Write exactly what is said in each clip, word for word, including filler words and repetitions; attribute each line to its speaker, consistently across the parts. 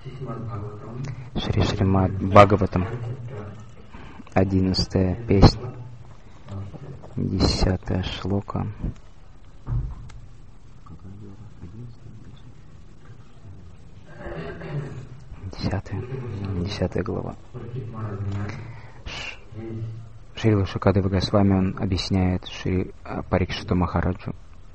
Speaker 1: Шри Шримад Бхагаватам, одиннадцатая песня, десятая шлока. Десятая, десятая глава. Шрила Шукадева Госвами, он объясняет Шри Парикшиту Махараджу.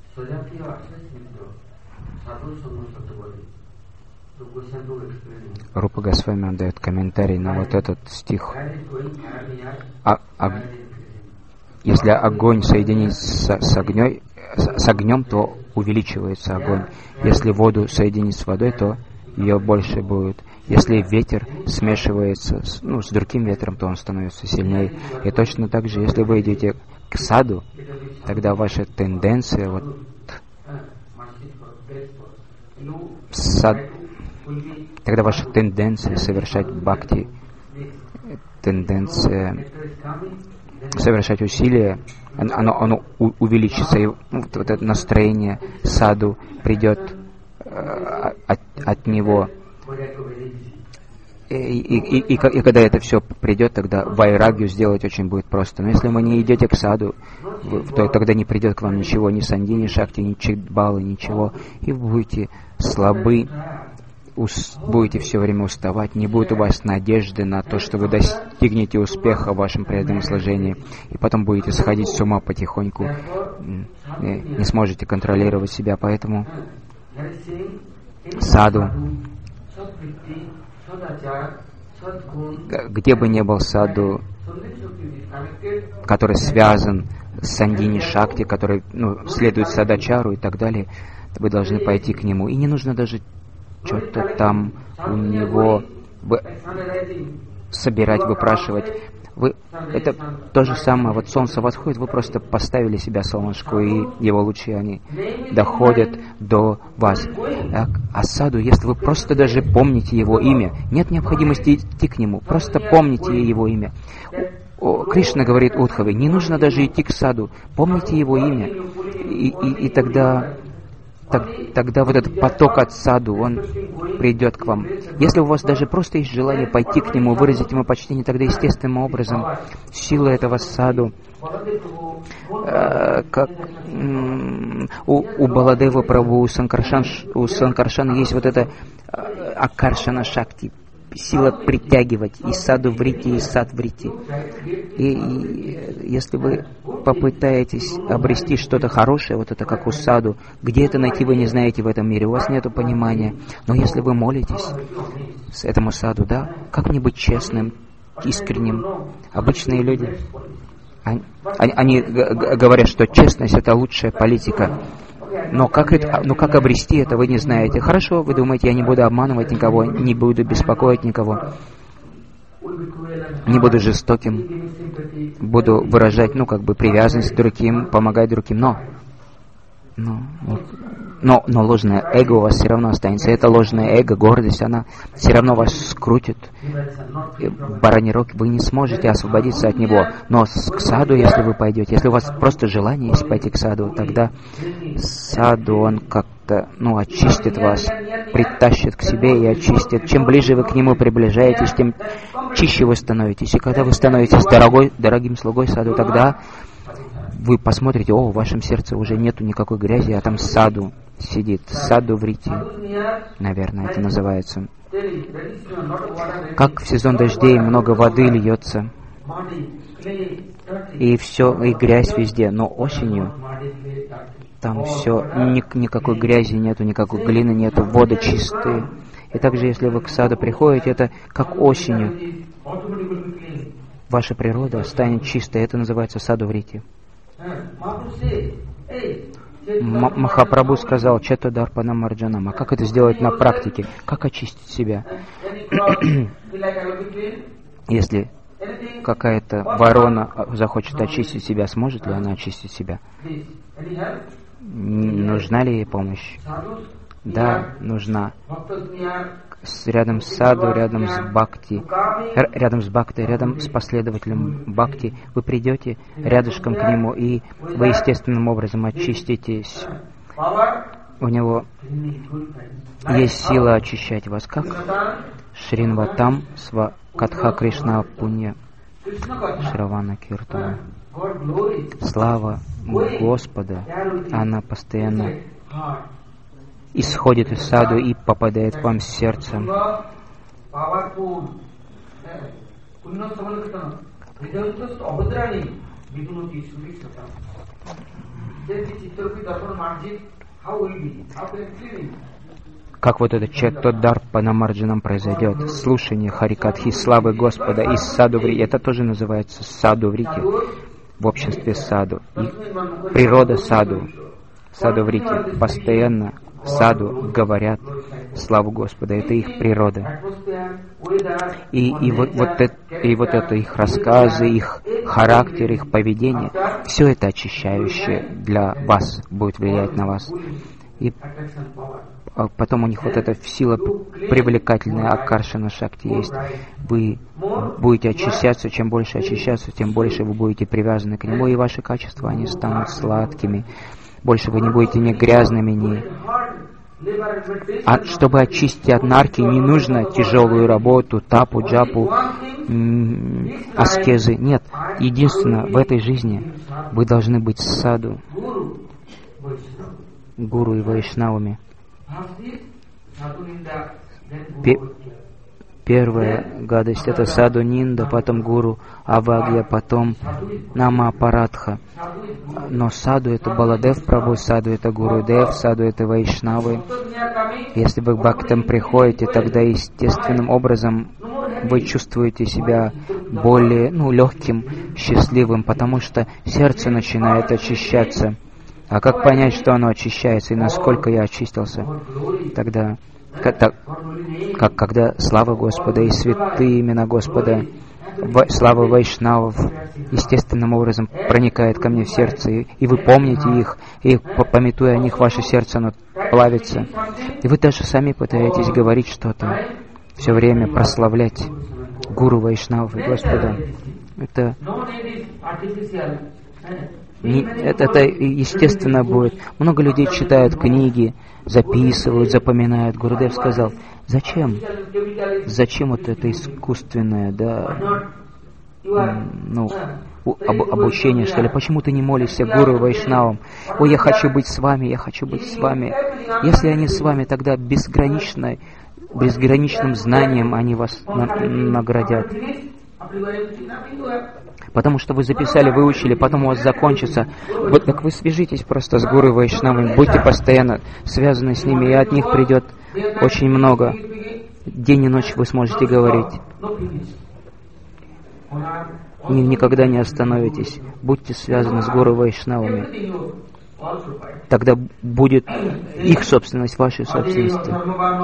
Speaker 1: Рупа Госвами, он дает комментарий на вот этот стих. А, а, если огонь соединится с, с, огнем, с, с огнем, то увеличивается огонь. Если воду соединить с водой, то ее больше будет. Если ветер смешивается с, ну, с другим ветром, то он становится сильнее. И точно так же, если вы идете к саду, тогда ваша тенденция, вот, сад, тогда ваша тенденция совершать бхакти, тенденция совершать усилия, оно, оно увеличится, и вот, вот это настроение саду придет э, от, от него. И, и, и, и, и когда это все придет, тогда вайрагью сделать очень будет просто. Но если вы не идете к саду, вы, то тогда не придет к вам ничего, ни санди, ни шакти, ни читбалы, ничего. И вы будете слабы, ус, будете все время уставать, не будет у вас надежды на то, что вы достигнете успеха в вашем преданном служении. И потом будете сходить с ума потихоньку, не сможете контролировать себя. Поэтому саду, где бы ни был саду, который связан с сандини шакти, который, ну, следует садачару и так далее, вы должны пойти к нему. И не нужно даже что-то там у него собирать, выпрашивать. Вы, это то же самое, вот солнце восходит, вы просто поставили себя солнышку, и его лучи, они доходят до вас. А, а саду, если вы просто даже помните его имя, нет необходимости идти к нему, просто помните его имя. О, Кришна говорит Удхаве, не нужно даже идти к саду, помните его имя, и, и, и тогда... Так, тогда вот этот поток от саду, он придет к вам. Если у вас даже просто есть желание пойти к нему, выразить ему почтение, тогда естественным образом сила этого саду, э, как м- у, у Баладева Прабху, у Санкаршана, у Санкаршана есть вот это э, Акаршана Шакти, сила притягивать и саду врити, и сад врити. И, и если вы попытаетесь обрести что-то хорошее, вот это как у саду, где это найти, вы не знаете в этом мире, у вас нет понимания. Но если вы молитесь с этому саду, да, как мне быть честным, искренним? Обычные люди, они, они говорят, что честность — это лучшая политика. Но как, это, ну как обрести это, вы не знаете. Хорошо, вы думаете, я не буду обманывать никого, не буду беспокоить никого, не буду жестоким, буду выражать, ну как бы, привязанность к другим, помогать другим, но, но, но, но ложное эго у вас все равно останется. Это ложное эго, гордость, она все равно вас скрутит. Бараний рог, вы не сможете освободиться от него. Но к саду, если вы пойдете, если у вас просто желание есть пойти к саду, тогда саду, он как-то, ну, очистит вас, притащит к себе и очистит. Чем ближе вы к нему приближаетесь, тем чище вы становитесь. И когда вы становитесь дорогой, дорогим слугой саду, тогда вы посмотрите, о, в вашем сердце уже нету никакой грязи, а там саду сидит, саду врити, наверное, это называется. Как в сезон дождей много воды льется, и все, и грязь везде, но осенью там все, ни, никакой грязи нету, никакой глины нету, воды чистые. И также, если вы к саду приходите, это как осенью. Ваша природа станет чистой, это называется саду врити. Махапрабху сказал Четадарпана Марджанам. А как это сделать на практике? Как очистить себя? Если какая-то ворона захочет очистить себя, сможет ли она очистить себя? Нужна ли ей помощь? Да, нужна. Рядом с саду, рядом с бхакти, рядом с бхакти, рядом с последователем бхакти, вы придете рядышком к нему, и вы естественным образом очиститесь. у него есть сила очищать вас, как Шринватам Сва Катха Кришна Пунья Шравана Киртана. Слава Господа, она постоянно исходит из саду и попадает к вам в сердце. Как вот этот Четодар по намарджанам произойдет, слушание Харикатхи, славы Господа из саду врити, это тоже называется саду врити, в обществе саду. И природа саду, саду врити, постоянно саду говорят славу Господа, это их природа. И, и, вот, вот это, и вот это их рассказы, их характер, их поведение, все это очищающее для вас будет влиять на вас. И потом у них вот эта сила привлекательная, Акаршана Шакти есть. Вы будете очищаться, чем больше очищаться, тем больше вы будете привязаны к нему, и ваши качества, они станут сладкими. Больше вы не будете ни грязными, ни... А чтобы очистить от нарки, не нужно тяжелую работу, тапу, джапу, м- аскезы. Нет, единственное, в этой жизни вы должны быть саду, гуру и вайшнавами. Пе- Первая гадость — это саду нинда, потом гуру авагья, потом нама парадха. Но саду — это Баладев Прабhu, саду — это Гурудев, саду — это вайшнавы. Если вы к бхактам приходите, тогда естественным образом вы чувствуете себя более, ну, легким, счастливым, потому что сердце начинает очищаться. А как понять, что оно очищается и насколько я очистился? Тогда, как, так, как когда слава Господа и святые имена Господа, в, слава вайшнавов естественным образом проникает ко мне в сердце, и, и вы помните их, и памятуя о них, ваше сердце, оно плавится. И вы даже сами пытаетесь говорить что-то, все время прославлять гуру вайшнавов и Господа. Это... Не, это, это естественно будет. Много людей читают книги, записывают, запоминают. Гурудев сказал, зачем? Зачем вот это искусственное, да, ну, об, обучение, что ли? Почему ты не молишься гуру вайшнавам? Ой, я хочу быть с вами, я хочу быть с вами. Если они с вами, тогда безграничной, безграничным знанием они вас на, наградят. Потому что вы записали, выучили, потом у вас закончится. Вот так вы свяжитесь просто с гуру вайшнавами, будьте постоянно связаны с ними, и от них придет очень много. День и ночь вы сможете говорить. И никогда не остановитесь. Будьте связаны с гуру вайшнавами. Тогда будет их собственность, вашей собственностью.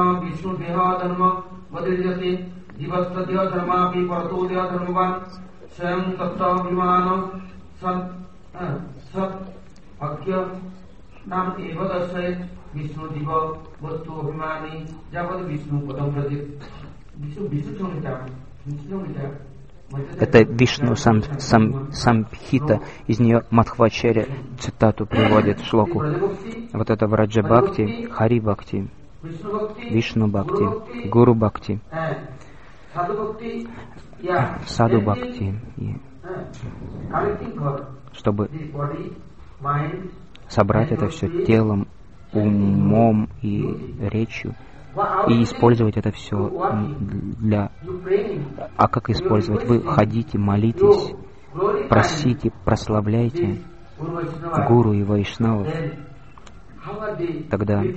Speaker 1: Это Вишну сам, сам, Самхита, из нее Мадхвачарья цитату приводит в шлоку. Вот это Враджа Бхакти, Хари Бхакти, Вишну Бхакти, Гуру Бхакти, Саду Бхакти, чтобы собрать это все телом, умом и речью, и использовать это все для... А как использовать? Вы ходите, молитесь, просите, прославляйте гуру и вайшнавов. Тогда,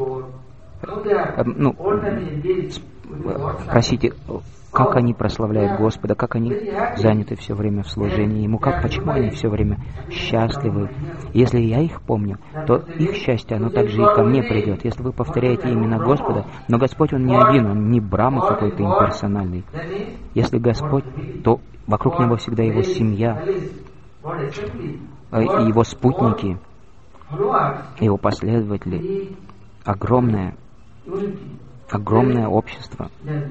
Speaker 1: ну, просите, как они прославляют Господа, как они заняты все время в служении Ему, как, почему они все время счастливы. Если я их помню, то их счастье, оно также и ко мне придет. Если вы повторяете имена Господа, но Господь, Он не один, Он не Брахма какой-то имперсональный. Если Господь, то вокруг Него всегда Его семья, и Его спутники, Его последователи, огромное, огромное общество.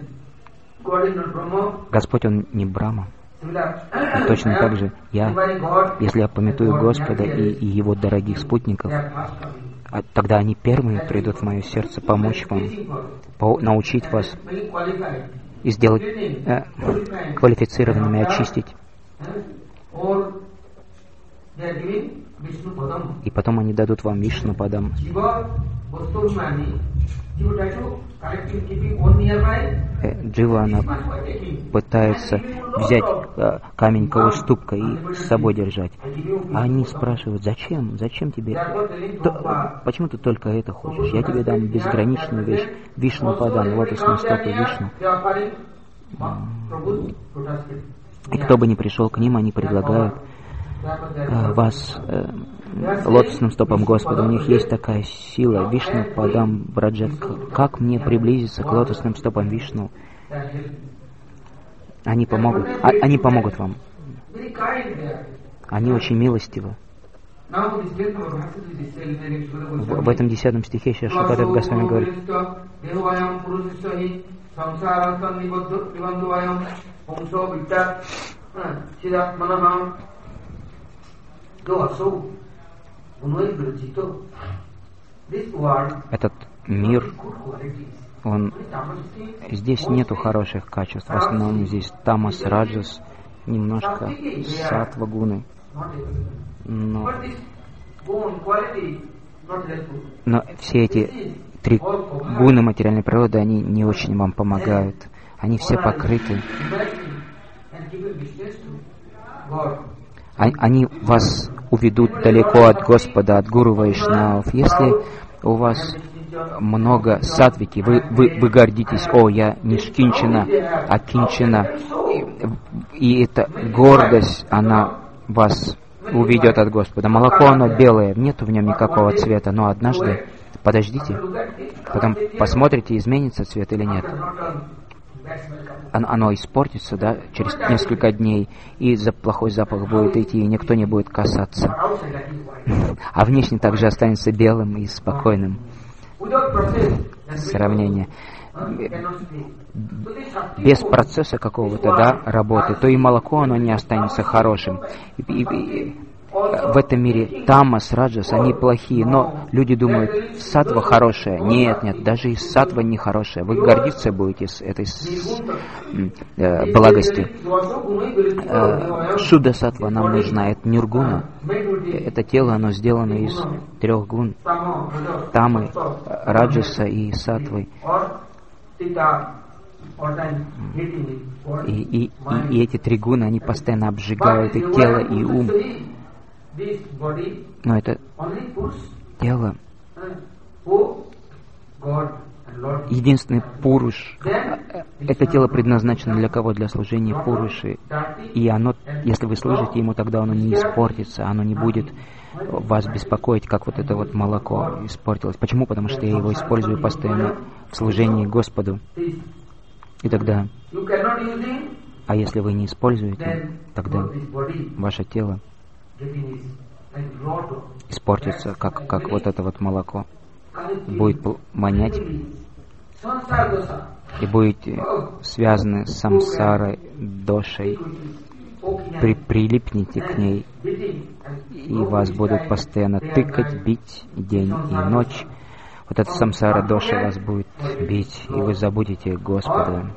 Speaker 1: Господь, Он не Брахма. И точно так же я, если я памятую Господа и, и Его дорогих спутников, а тогда они первыми придут в мое сердце помочь вам, по- научить вас и сделать э, квалифицированными, очистить. И потом они дадут вам Вишну Падам. Джива, она пытается взять э, камень Кауступка и с собой держать. А они спрашивают, зачем? Зачем тебе? То, почему ты только это хочешь? Я тебе дам безграничную вещь. Вишну Падам, лотосную стопу Вишну. И кто бы ни пришел к ним, они предлагают э, вас э, лотосным стопам Господа. У них есть такая сила. Вишну Падам Браджат. Как мне приблизиться к лотосным стопам Вишну? Они помогут. А, они помогут вам. Они очень милостивы. В, в этом десятом стихе сейчас Шукадев Госвами говорит: этот мир, он, здесь нету хороших качеств. В основном здесь тамас, раджас, немножко саттва, гуны. Но, но все эти три гуны материальной природы, они не очень вам помогают. Они все покрыты. Они вас уведут далеко от Господа, от Гуру Вайшнавов. Если у вас много сатвики, вы, вы, вы гордитесь: о, я не шкинчина, а кинчина. И, и эта гордость, она вас уведет от Господа. Молоко, оно белое, нету в нем никакого цвета, но однажды, подождите, потом посмотрите, изменится цвет или нет. Оно, оно испортится, да, через несколько дней, и за плохой запах будет идти, и никто не будет касаться. А внешне также останется белым и спокойным. Сравнение. Без процесса какого-то, да, работы, то и молоко, оно не останется хорошим. И, и, и, в этом мире тамас, раджас, они плохие, но люди думают, саттва хорошая. Нет, нет, даже и саттва не хорошая. Вы гордиться будете с этой с, э, благостью. Э, шудда саттва нам нужна, это ниргуна. Это тело, оно сделано из трех гун: тамы, раджаса и саттвы. И, и, и, и эти три гуны, они постоянно обжигают и тело, и ум. Но это тело, единственный пуруш, это тело предназначено для кого? Для служения пуруши. И оно, если вы служите ему, тогда оно не испортится, оно не будет вас беспокоить, как вот это вот молоко испортилось. Почему? Потому что я его использую постоянно в служении Господу. И тогда, а если вы не используете, тогда ваше тело испортится, как, как вот это вот молоко. Будет вонять, и будете связаны с самсарой, дошей, при, прилипните к ней, и вас будут постоянно тыкать, бить день и ночь. Вот эта самсара доша вас будет бить, и вы забудете Господа.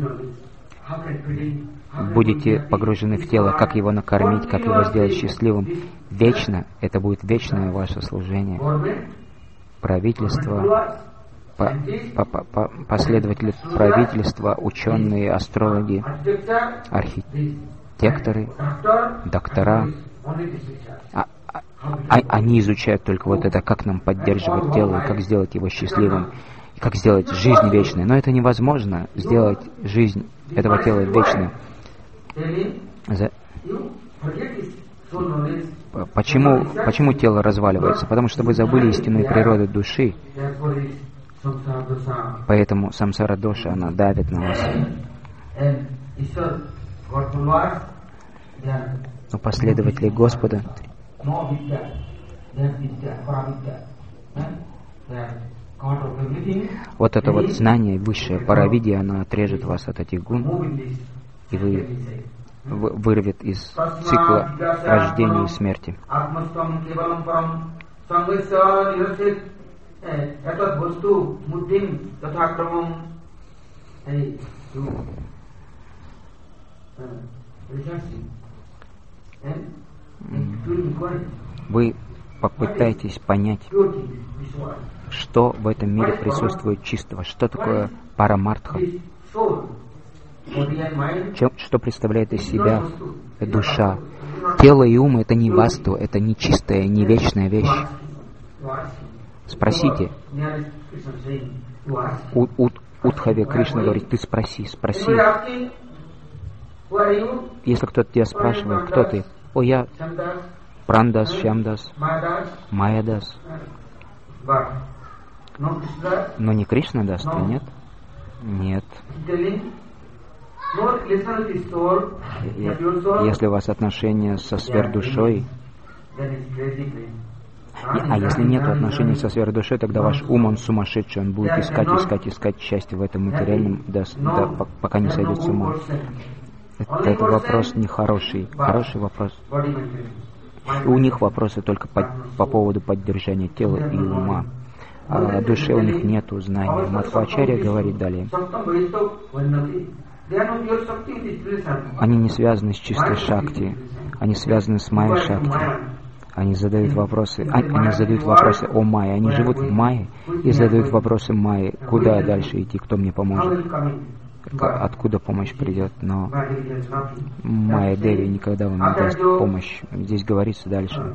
Speaker 1: Будете погружены в тело, как его накормить, как его сделать счастливым. Вечно, это будет вечное ваше служение. Правительство, по, по, по, последователи правительства, ученые, астрологи, архитекторы, доктора. А, а, они изучают только вот это, как нам поддерживать тело, как сделать его счастливым, как сделать жизнь вечной. Но это невозможно, сделать жизнь этого тела вечной. За... Почему, почему тело разваливается? Потому что вы забыли истинную природу души. Поэтому самсара доша, она давит на вас. Но последователи Господа, вот это вот знание, высшее паравидия, оно отрежет вас от этих гун, и вы вырвет из цикла рождения и смерти. Вы попытаетесь понять, что в этом мире присутствует чистого, что такое парамартха, чем, что представляет из себя душа. Тело и ум — это не васту, это не чистая, не вечная вещь. Спросите. У, у, Удхаве Кришна говорит: ты спроси, спроси. Если кто-то тебя спрашивает, кто ты? О, я Прандас, Шьямдас, Майядас. Но не Кришна даст, нет? Нет. Если у вас отношения со сверхдушой, а если нет отношений со сверхдушой, тогда ваш ум, он сумасшедший, он будет искать, искать, искать счастье в этом материальном, да, да, пока не сойдет с ума. Это, это вопрос нехороший, хороший вопрос. И у них вопросы только по, по поводу поддержания тела и ума. А о душе у них нет знаний. Мадхвачарья говорит далее. Они не связаны с чистой шакти, они связаны с майя шакти. Они задают вопросы, они, они задают вопросы о майе. Они живут в майе и задают вопросы майе. Куда дальше идти, кто мне поможет? Откуда помощь придет? Но Майя Деви никогда вам не даст помощь. Здесь говорится дальше.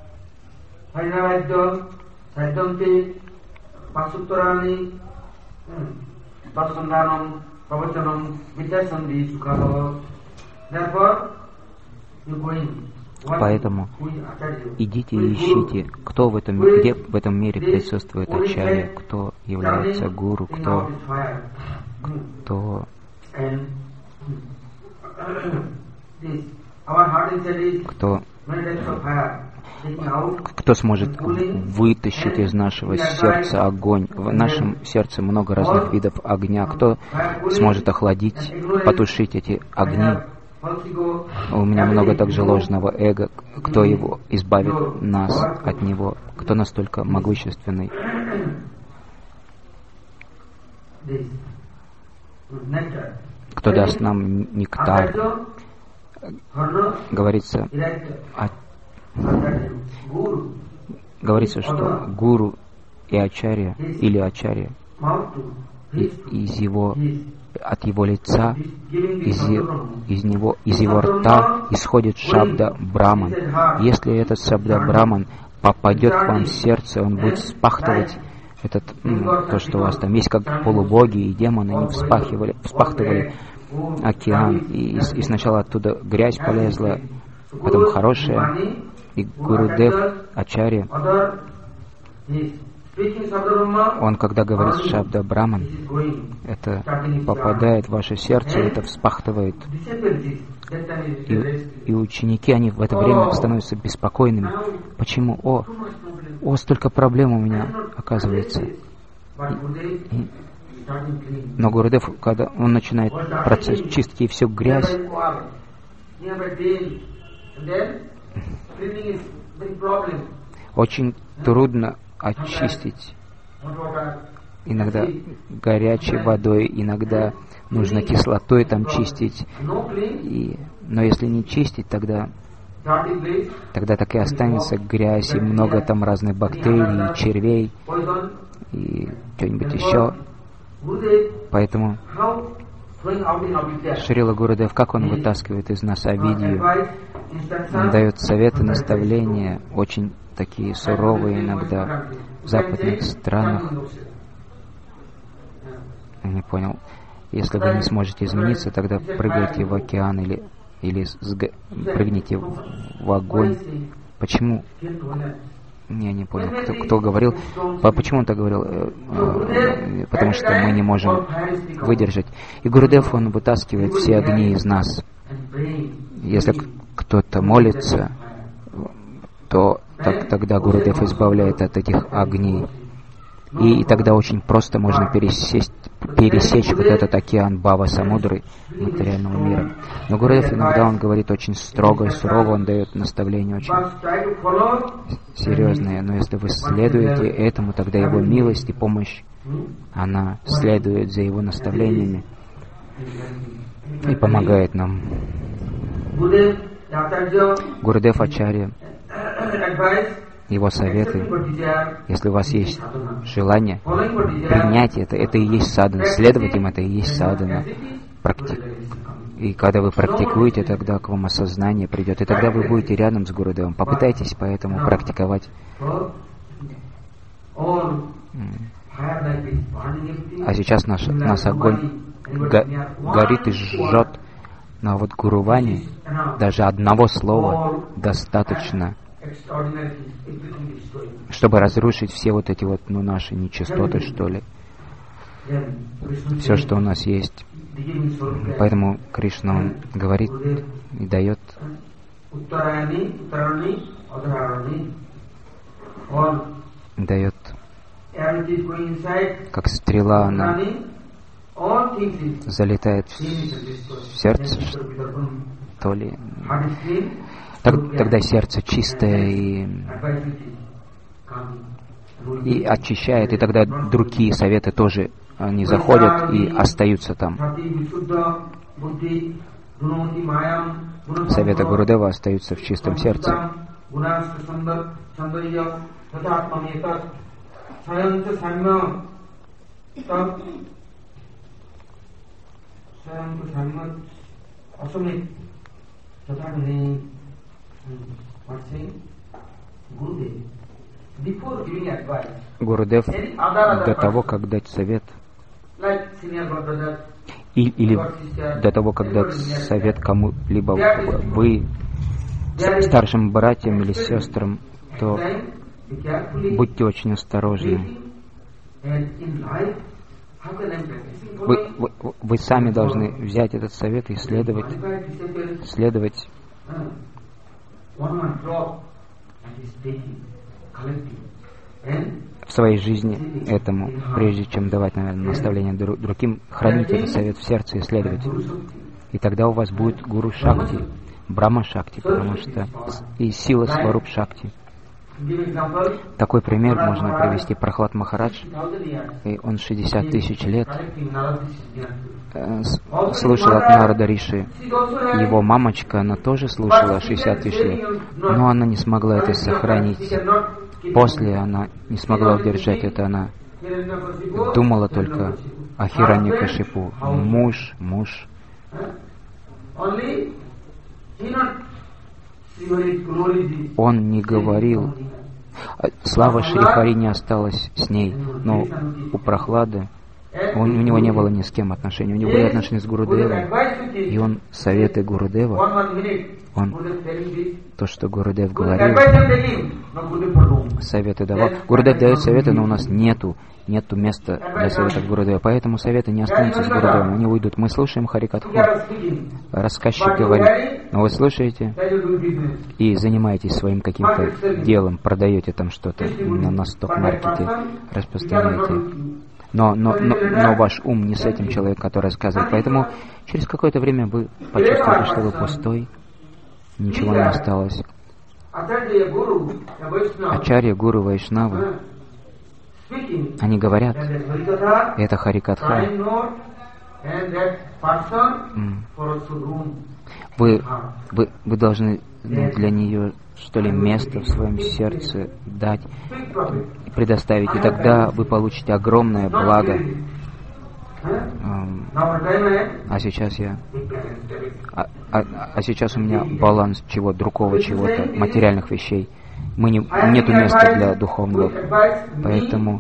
Speaker 1: Поэтому идите и ищите, кто в этом, где в этом мире присутствует ачарья, кто является гуру, кто, кто, кто, кто сможет вытащить из нашего сердца огонь. В нашем сердце много разных видов огня. Кто сможет охладить, потушить эти огни? У меня много также ложного эго. Кто его избавит нас от него? Кто настолько могущественный? Кто даст нам нектар? Говорится, о... говорится, что гуру и ачарья, или ачарья, из его, от его лица, из, из, него, из его рта исходит шабда Браман. Если этот шабда Браман попадет к вам в сердце, он будет вспахтывать этот, ну, то, что у вас там есть, как полубоги и демоны, они вспахивали, вспахтывали океан, и, и сначала оттуда грязь полезла, потом хорошая, и Гурудев, ачарья, он, когда говорит Шабда Браман, это попадает в ваше сердце, это вспахтывает. И, и ученики, они в это время становятся беспокойными. Почему? О, о, столько проблем у меня, оказывается. И, и, но Гурудев, когда он начинает процесс чистки, и всю грязь, очень трудно очистить. Иногда горячей водой, иногда нужно кислотой там чистить. И, но если не чистить, тогда, тогда так и останется грязь, и много там разных бактерий, и червей, и что-нибудь еще. Поэтому Шрила Гурудев, как он вытаскивает из нас авидью, он дает советы, наставления, очень такие суровые иногда в западных странах. Я не понял. Если вы не сможете измениться, тогда прыгайте в океан или, или сг... прыгните в, в огонь. Почему? Я не понял, кто, кто говорил. Почему он так говорил? Потому что мы не можем выдержать. И Гурудев, он вытаскивает все огни из нас. Если кто-то молится, то так, тогда Гурудев избавляет от этих огней. И, и тогда очень просто можно пересесть, пересечь вот этот океан Бхава Самудры материального мира. Но Гурудев иногда он говорит очень строго и сурово, он дает наставления очень серьезные. Но если вы следуете этому, тогда его милость и помощь, она следует за его наставлениями и помогает нам. Гурудев Ачарья, его советы, если у вас есть желание принять это, это и есть садхана, следовать им, это и есть садхана. Практи... И когда вы практикуете, тогда к вам осознание придет, и тогда вы будете рядом с Гурудевом. Попытайтесь поэтому практиковать. А сейчас наш, наш огонь го, горит и жжет, но вот Гурувани даже одного слова достаточно, чтобы разрушить все вот эти вот, ну, наши нечистоты, что ли. Все, что у нас есть. Поэтому Кришна, он говорит и дает, дает, как стрела, она залетает в сердце, что ли. Так, тогда сердце чистое и, и очищает, и тогда другие советы тоже, они заходят и остаются там. Советы Гурудева остаются в чистом сердце. Гурудев до того, как дать совет, и, или до того, как дать совет кому-либо, вы старшим братьям или сестрам, то будьте очень осторожны. Вы, вы, вы сами должны взять этот совет и следовать, следовать в своей жизни этому, прежде чем давать, наверное, наставления другим, храните этот совет в сердце и следовать. И тогда у вас будет Гуру Шакти, Брахма Шакти, потому что и сила Сваруп Шакти. Такой пример можно привести. Прохлад Махарадж, и он шестьдесят тысяч лет э, слушал от Нарада Риши. Его мамочка, она тоже слушала шестьдесят тысяч лет, но она не смогла это сохранить. После она не смогла удержать это, она думала только о Хираньякашипу. Муж, муж. Он не говорил. Слава Шри Хари не осталась с ней, но у Прохлады, он, у него не было ни с кем отношений. У него были отношения с Гурудевом, и он советы Гурудева, он то, что Гурудев говорил, советы давал. Гурудев дает советы, но у нас нету, нету места для советов Гурудева, поэтому советы не останутся с Гурудевом, они уйдут. Мы слушаем Харикатху, рассказчик говорит, но вы слушаете и занимаетесь своим каким-то делом, продаете там что-то на, на сток-маркете, распространяете. Но, но, но, но ваш ум не с этим человеком, который рассказывает. Поэтому через какое-то время вы почувствуете, что вы пустой, ничего не осталось. Ачарья, Гуру, Вайшнавы, они говорят, это Харикатха. Вы, вы, вы должны, ну, для нее, что ли, место в своем сердце дать, предоставить, и тогда вы получите огромное благо. А сейчас я... А, а, а сейчас у меня баланс чего другого чего-то, материальных вещей. Мы не, нету места для духовного. Поэтому...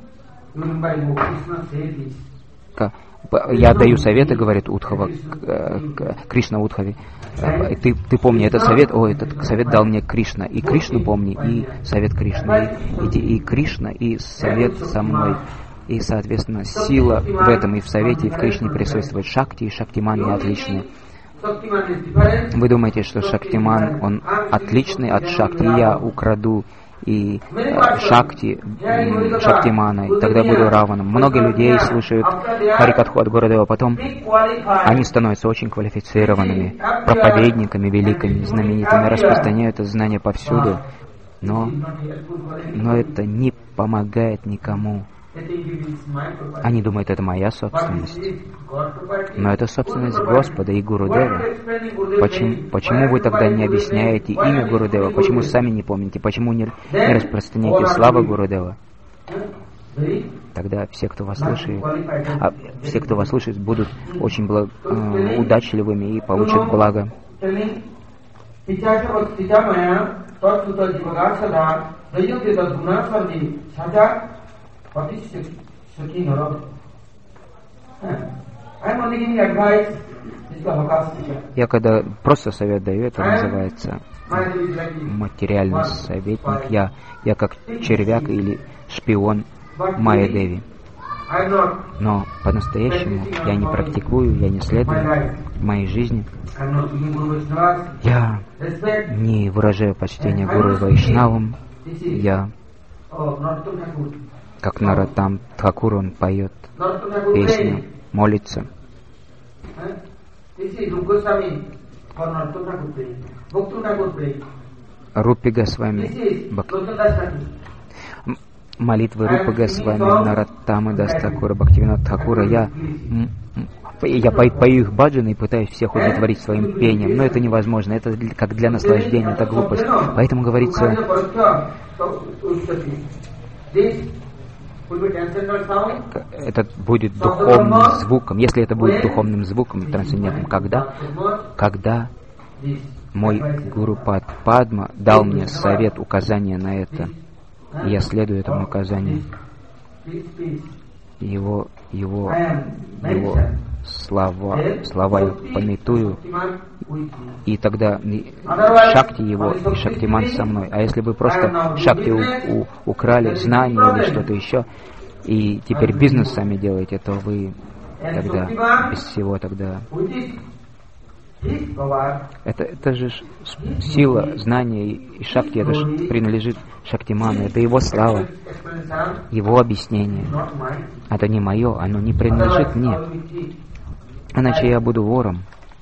Speaker 1: Я даю советы, говорит Удхава, Кришна Удхаве. Ты, ты помни этот совет, о, этот совет дал мне Кришна. И Кришну помни, и совет Кришны, и, и, и Кришна, и совет со мной. И, соответственно, сила в этом и в совете, и в Кришне присутствует. Шакти и Шактиман не отличны. Вы думаете, что Шактиман, он отличный от Шакти, и я украду и э, Шакти, э, Шактимана, и тогда я буду Раваном. Много людей слушают Харикатху от Гурудева, потом они становятся очень квалифицированными, проповедниками великими, знаменитыми, распространяют это знание повсюду, но, но это не помогает никому. Они думают, это моя собственность. Но это собственность Господа и Гурудева. Почему, почему вы тогда не объясняете имя Гурудева? Почему сами не помните? Почему не, не распространяете славу Гурудева? Тогда все, кто вас слушает, а все, кто вас слушает, будут очень благ, э, удачливыми и получат благо. Я когда просто совет даю, это называется материальный советник. Я, я как червяк или шпион Майя Деви. Но по-настоящему я не практикую, я не следую в моей жизни. Я не выражаю почтение Гуру и Вайшнавам. Я, как Нароттам Тхакур, он поет песню, молится. Рупи Госвами, молитвы Рупы Госвами, Нароттамы Дас Тхакура, Бхактивинод Тхакура. Я, я пою их баджаны и пытаюсь всех удовлетворить своим пением, но это невозможно, это как для наслаждения, это глупость. Поэтому говорится, это будет духовным звуком. Если это будет духовным звуком, трансцендентным, когда? Когда мой Гуру Падма дал мне совет, указание на это, и я следую этому указанию. Его, его, его слова, слова я пометую, и тогда Шакти его и Шактиман со мной. А если вы просто Шакти у, у, украли, знания или что-то еще, и теперь бизнес сами делаете, то вы тогда без всего тогда... Это, это же сила, знания и Шакти, это же принадлежит Шактиману, это его слава, его объяснение. Это не мое, оно не принадлежит мне. Иначе я буду вором,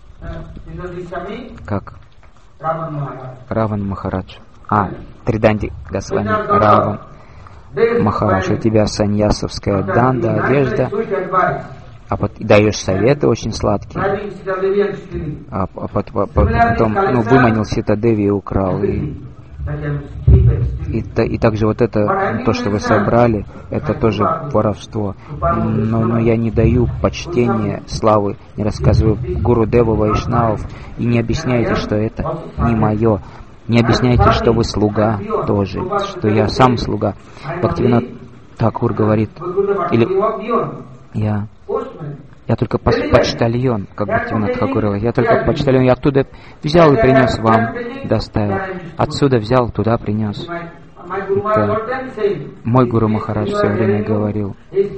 Speaker 1: как Раван Махарадж. А, Триданди Госвами, Раван Махарадж, у тебя саньясовская данда, одежда, а потом даешь советы очень сладкие, а, а, а потом ну, выманил Сита-Деви и украл. И, и, и также вот это, то, что вы собрали, это тоже воровство. Но, но я не даю почтения, славы, не рассказываю Гурудеву, Вайшнавов, и не объясняйте, что это не мое. Не объясняйте, что вы слуга тоже, что я сам слуга. Бхактивинод Тхакур говорит, или я, я только почтальон, как Бхактивинод Тхакур говорил, я только почтальон, я оттуда взял и принес вам, доставил. Отсюда взял, туда принес. Это мой Гуру Махарадж все время говорил.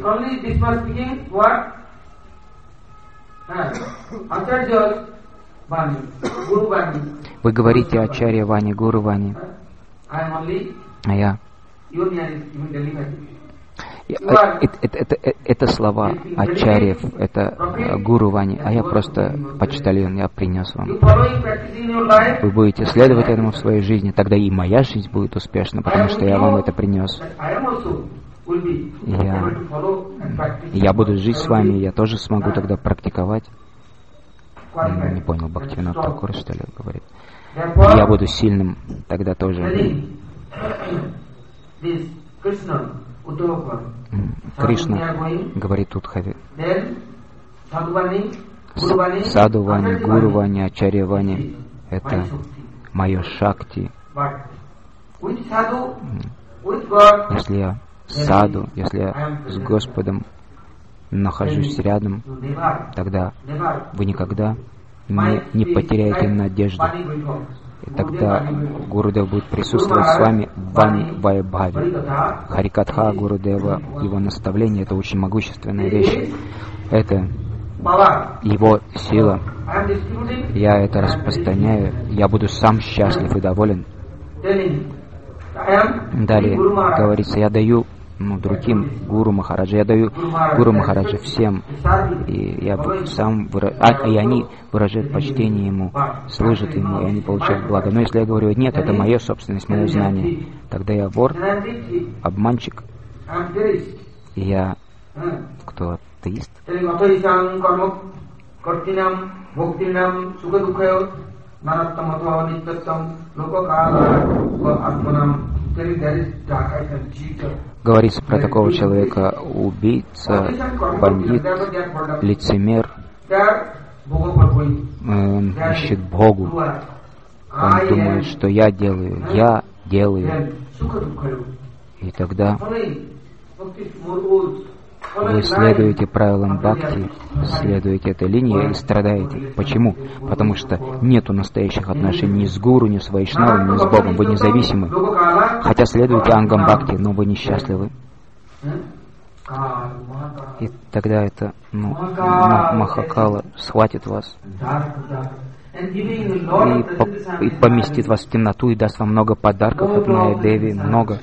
Speaker 1: Вы говорите о Ачарья Вани, Гуру Вани, а я... Это, это, это, это слова Ачарьев, это Гуру Вани, а я просто почтальон, я принес вам. Вы будете следовать этому в своей жизни, тогда и моя жизнь будет успешна, потому что я вам это принес. Я, я буду жить с вами, я тоже смогу тогда практиковать. Не понял, Бхактивинод Тхакур, что ли, говорит. Я буду сильным тогда тоже. Кришна говорит Удхаве. Саду Вани, Гуру Вани, Ачарья Вани — это мое Шакти. Если я саду, если я с Господом нахожусь рядом, тогда вы никогда не, не потеряете надежду. И тогда Гурудев будет присутствовать с вами в Вани Вайбхави. Харикатха Гурудева, его наставление — это очень могущественная вещь. Это его сила. Я это распространяю. Я буду сам счастлив и доволен. Далее говорится, я даю ну, другим Гуру Махараджа, я даю Гуру Махараджа всем, и я сам выра... а, и они выражают почтение ему, служат ему, и они получают благо. Но если я говорю, нет, это моя собственность, мое знание, тогда я вор, обманщик, и я кто атеист. Говорится про такого человека: убийца, бандит, лицемер. Он ищет Богу. Он думает, что я делаю, я делаю. И тогда вы следуете правилам бхакти, следуете этой линии и страдаете. Почему? Потому что нету настоящих отношений ни с гуру, ни с вайшнавом, ни с Богом. Вы независимы. Хотя следуете ангам бхакти, но вы несчастливы. И тогда это ну, Махакала схватит вас и, по, и поместит вас в темноту и даст вам много подарков от Майя Деви, много.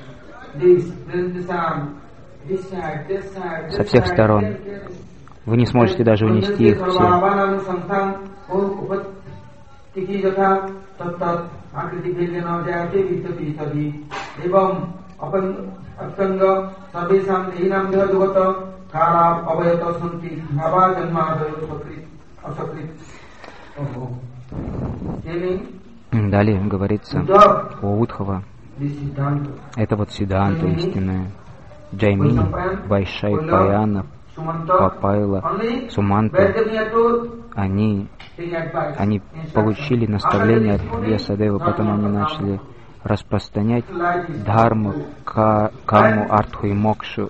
Speaker 1: Со всех сторон. Вы не сможете даже унести их все. Далее говорится о Удхава. Это вот Сиддханта истинная. Джаймини, Вайшайпаяна, Папайла, Суманта, они, они получили наставление от Вьясадевы, потом они начали распространять дхарму, каму, артху и мокшу.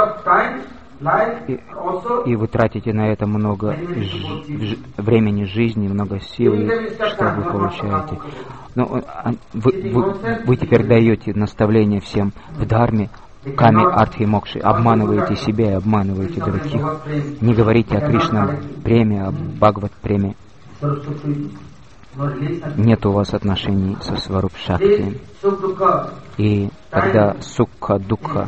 Speaker 1: И, и вы тратите на это много ж, времени, жизни, много сил, и что вы получаете. Но вы, вы, вы теперь даете наставление всем в дхарме, каме, артхи и мокши, обманываете себя и обманываете других. Не говорите о Кришна преме, о Бхагават преме. Нет у вас отношений со Сваруб Шакти. И тогда сукха, дукха,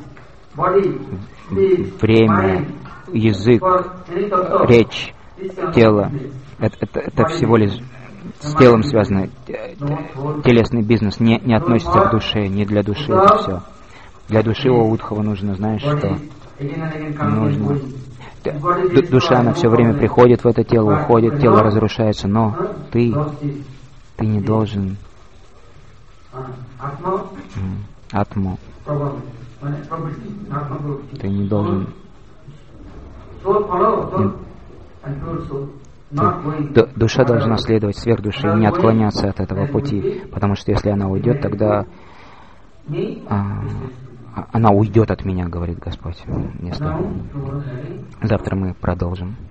Speaker 1: время, язык, речь, тело, это, это, это всего лишь с телом связано. Телесный бизнес не, не относится к душе, не для души это все. Для души у Удхава нужно, знаешь что? Нужно. Душа, она все время приходит в это тело, уходит, тело разрушается, но ты, ты не должен атму, ты не должен Ты, душа должна следовать сверх души и не отклоняться от этого пути, потому что если она уйдет, тогда а, она уйдет от меня, говорит Господь. Если... Завтра мы продолжим.